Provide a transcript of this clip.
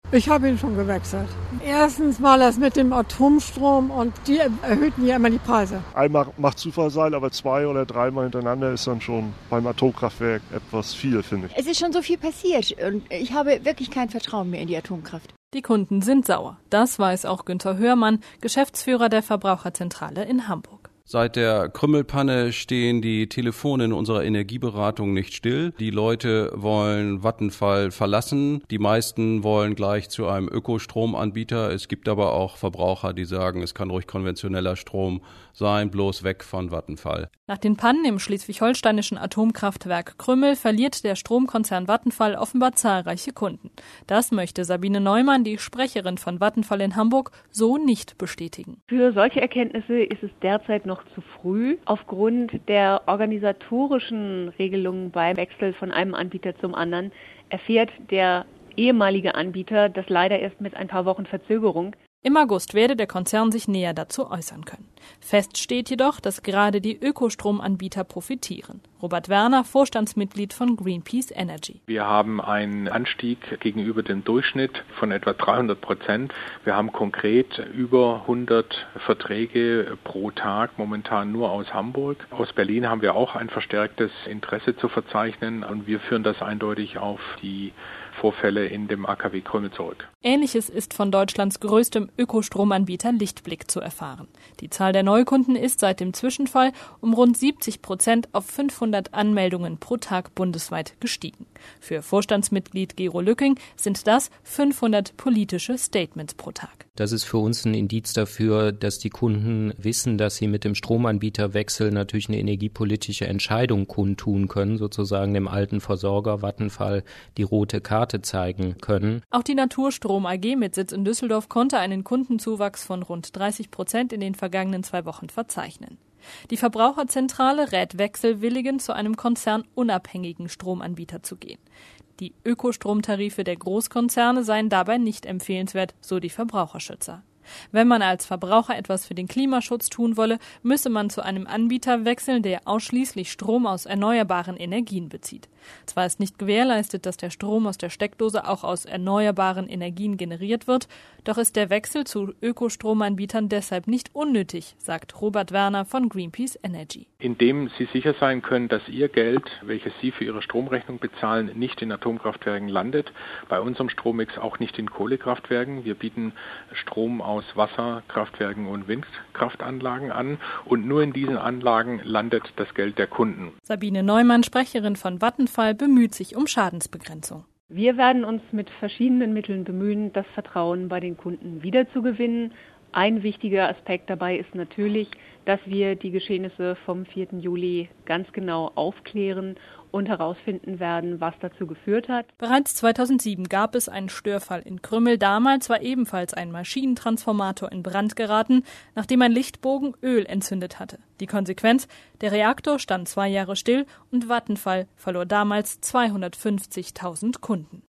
Ich habe ihn schon gewechselt. Erstens mal das mit dem Atomstrom und die erhöhten ja immer die Preise. Einmal macht Zufall sein, aber 2 oder 3 Mal hintereinander ist dann schon beim Atomkraftwerk etwas viel, finde ich. Es ist schon so viel passiert und ich habe wirklich kein Vertrauen mehr in die Atomkraft. Die Kunden sind sauer. Das weiß auch Günther Hörmann, Geschäftsführer der Verbraucherzentrale in Hamburg. Seit der Krümelpanne stehen die Telefone in unserer Energieberatung nicht still. Die Leute wollen Vattenfall verlassen. Die meisten wollen gleich zu einem Ökostromanbieter. Es gibt aber auch Verbraucher, die sagen, es kann ruhig konventioneller Strom sein, bloß weg von Vattenfall. Nach den Pannen im schleswig-holsteinischen Atomkraftwerk Krümmel verliert der Stromkonzern Vattenfall offenbar zahlreiche Kunden. Das möchte Sabine Neumann, die Sprecherin von Vattenfall in Hamburg, so nicht bestätigen. Für solche Erkenntnisse ist es derzeit noch zu früh. Aufgrund der organisatorischen Regelungen beim Wechsel von einem Anbieter zum anderen erfährt der ehemalige Anbieter das leider erst mit ein paar Wochen Verzögerung. Im August werde der Konzern sich näher dazu äußern können. Fest steht jedoch, dass gerade die Ökostromanbieter profitieren. Robert Werner, Vorstandsmitglied von Greenpeace Energy. Wir haben einen Anstieg gegenüber dem Durchschnitt von etwa 300%. Wir haben konkret über 100 Verträge pro Tag, momentan nur aus Hamburg. Aus Berlin haben wir auch ein verstärktes Interesse zu verzeichnen und wir führen das eindeutig auf die Vorfälle in dem AKW Krümmel zurück. Ähnliches ist von Deutschlands größtem Ökostromanbieter Lichtblick zu erfahren. Die Zahl der Neukunden ist seit dem Zwischenfall um rund 70% auf 500 Anmeldungen pro Tag bundesweit gestiegen. Für Vorstandsmitglied Gero Lücking sind das 500 politische Statements pro Tag. Das ist für uns ein Indiz dafür, dass die Kunden wissen, dass sie mit dem Stromanbieterwechsel natürlich eine energiepolitische Entscheidung kundtun können, sozusagen dem alten Versorger Vattenfall die rote Karte zeigen können. Auch die Naturstrom AG mit Sitz in Düsseldorf konnte einen Kundenzuwachs von rund 30% in den vergangenen 2 Wochen verzeichnen. Die Verbraucherzentrale rät Wechselwilligen, zu einem konzernunabhängigen Stromanbieter zu gehen. Die Ökostromtarife der Großkonzerne seien dabei nicht empfehlenswert, so die Verbraucherschützer. Wenn man als Verbraucher etwas für den Klimaschutz tun wolle, müsse man zu einem Anbieter wechseln, der ausschließlich Strom aus erneuerbaren Energien bezieht. Zwar ist nicht gewährleistet, dass der Strom aus der Steckdose auch aus erneuerbaren Energien generiert wird, doch ist der Wechsel zu Ökostromanbietern deshalb nicht unnötig, sagt Robert Werner von Greenpeace Energy. Indem Sie sicher sein können, dass Ihr Geld, welches Sie für Ihre Stromrechnung bezahlen, nicht in Atomkraftwerken landet, bei unserem Strommix auch nicht in Kohlekraftwerken. Wir bieten Strom aus Wasserkraftwerken und Windkraftanlagen an und nur in diesen Anlagen landet das Geld der Kunden. Sabine Neumann, Sprecherin von Vattenfall, bemüht sich um Schadensbegrenzung. Wir werden uns mit verschiedenen Mitteln bemühen, das Vertrauen bei den Kunden wiederzugewinnen. Ein wichtiger Aspekt dabei ist natürlich, dass wir die Geschehnisse vom 4. Juli ganz genau aufklären und herausfinden werden, was dazu geführt hat. Bereits 2007 gab es einen Störfall in Krümmel. Damals war ebenfalls ein Maschinentransformator in Brand geraten, nachdem ein Lichtbogen Öl entzündet hatte. Die Konsequenz: der Reaktor stand 2 Jahre still und Vattenfall verlor damals 250.000 Kunden.